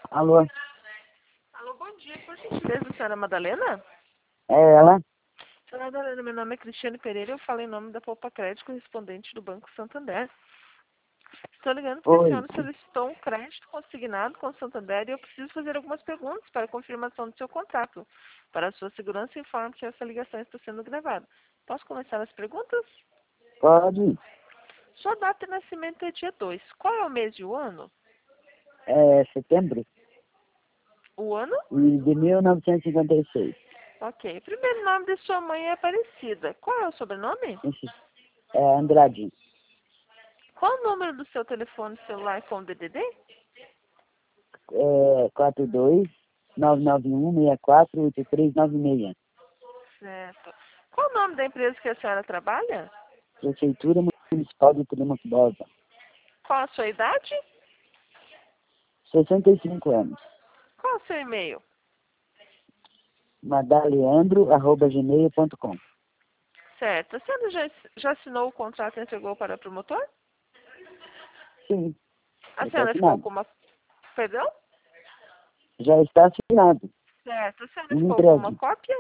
Alô? Alô, bom dia. Por gentileza, senhora Madalena? É ela? Senhora Madalena, meu nome é Cristiane Pereira e eu falo em nome da Poupa Crédito correspondente do Banco Santander. Estou ligando porque a Oi. senhora solicitou um crédito consignado com o Santander e eu preciso fazer algumas perguntas para a confirmação do seu contrato. Para a sua segurança, informo que essa ligação está sendo gravada. Posso começar as perguntas? Pode. Sua data de nascimento é dia 2. Qual é o mês e o ano? É setembro O ano? e de 1956. Ok. O primeiro nome de sua mãe é Aparecida. Qual é o sobrenome? Esse é Andrade. Qual o número do seu telefone celular com DDD? É 42-991-64-8396. Certo. Qual o nome da empresa que a senhora trabalha? Prefeitura Municipal de Tremocdosa. Qual a sua idade? 65 anos. Qual o seu e-mail? madaleandro@gmail.com. Certo. A senhora já assinou o contrato e entregou para o promotor? Sim, A já está senhora ficou assinado. com uma... Perdão? Já está assinado. Certo. A senhora Me ficou com uma entregue. cópia?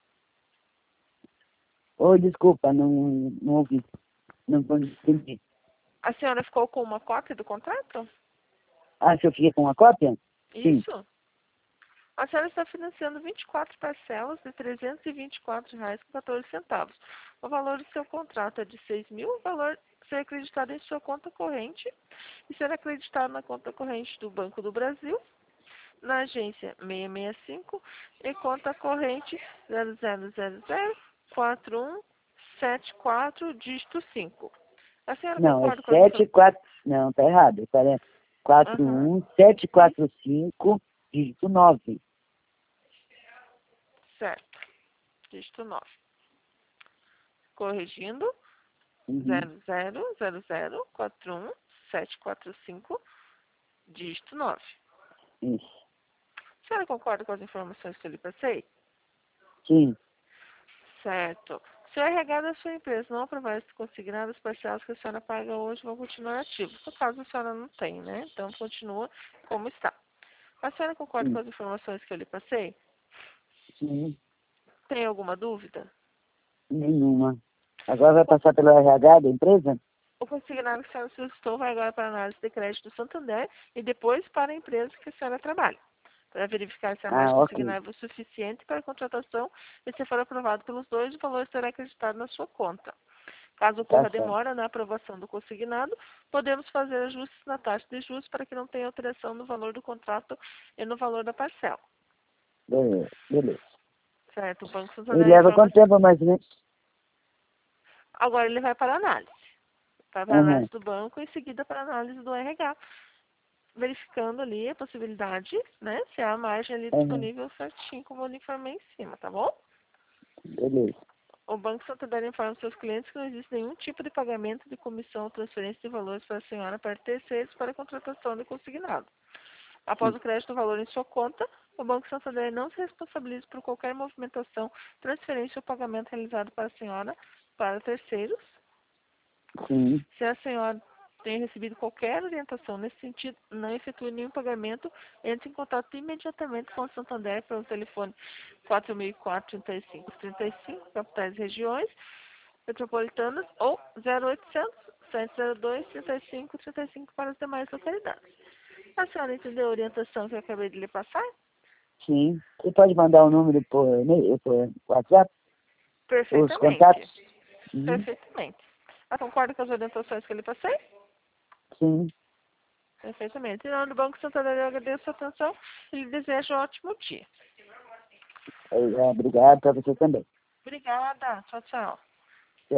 Oi, desculpa, não ouvi. Não entendi. A senhora ficou com uma cópia do contrato? Ah, se eu fiquei com uma cópia? Sim. Isso. A senhora está financiando 24 parcelas de R$ 324,14. O valor do seu contrato é de 6 mil, o valor ser acreditado em sua conta corrente e ser acreditado na conta corrente do Banco do Brasil, na agência 665 e conta corrente 00004174, dígito 5. A senhora Não, é concorda com as 74. Não, tá errado. É Aham. 41745, dígito 9. Certo. Dígito 9. Corrigindo. Uhum. 0000417445, dígito 9. Isso. A senhora concorda com as informações que eu lhe passei? Sim. Certo. Se o RH da sua empresa não aprovar esse consignado, as parcelas que a senhora paga hoje vão continuar ativas. No caso, a senhora não tem, né? Então, continua como está. A senhora concorda com Sim. as informações que eu lhe passei? Sim. Tem alguma dúvida? Nenhuma. Agora vai passar pelo RH da empresa? O consignado que a senhora solicitou vai agora para a análise de crédito do Santander e depois para a empresa que a senhora trabalha, para verificar se a Ah, margem ok. consignável é suficiente para a contratação e se for aprovado pelos dois, o valor será acreditado na sua conta. Caso Tá ocorra certo. demora na aprovação do consignado, podemos fazer ajustes na taxa de juros para que não tenha alteração no valor do contrato e no valor da parcela. Beleza. Beleza. Certo? O Banco E Santander leva informa. quanto tempo mais ou menos? Agora ele vai para a análise. Vai para a Aham. análise do banco e em seguida para a análise do RH. Verificando ali a possibilidade, né? Se há margem ali Aham. disponível certinho, como eu lhe informei em cima, tá bom? Beleza. O Banco Santander informa seus clientes que não existe nenhum tipo de pagamento de comissão ou transferência de valores para a senhora para terceiros para a contratação de consignado. Após Sim. o crédito do valor em sua conta, o Banco Santander não se responsabiliza por qualquer movimentação, transferência ou pagamento realizado para a senhora para terceiros. Sim. Se a senhora tem recebido qualquer orientação nesse sentido, não efetue nenhum pagamento, entre em contato imediatamente com o Santander pelo telefone 4004-3535, capitais e regiões metropolitanas, ou 0800 702 3535 para as demais localidades. A senhora entendeu a orientação que eu acabei de lhe passar? Sim. Você pode mandar o número por e-mail, por WhatsApp? Os Perfeitamente. contatos? Uhum. Perfeitamente. A concorda com as orientações que eu lhe passei? Sim. Perfeitamente. Em nome do Banco Santander, eu agradeço a atenção e lhe desejo um ótimo dia. Obrigado para você também. Obrigada. Tchau, tchau.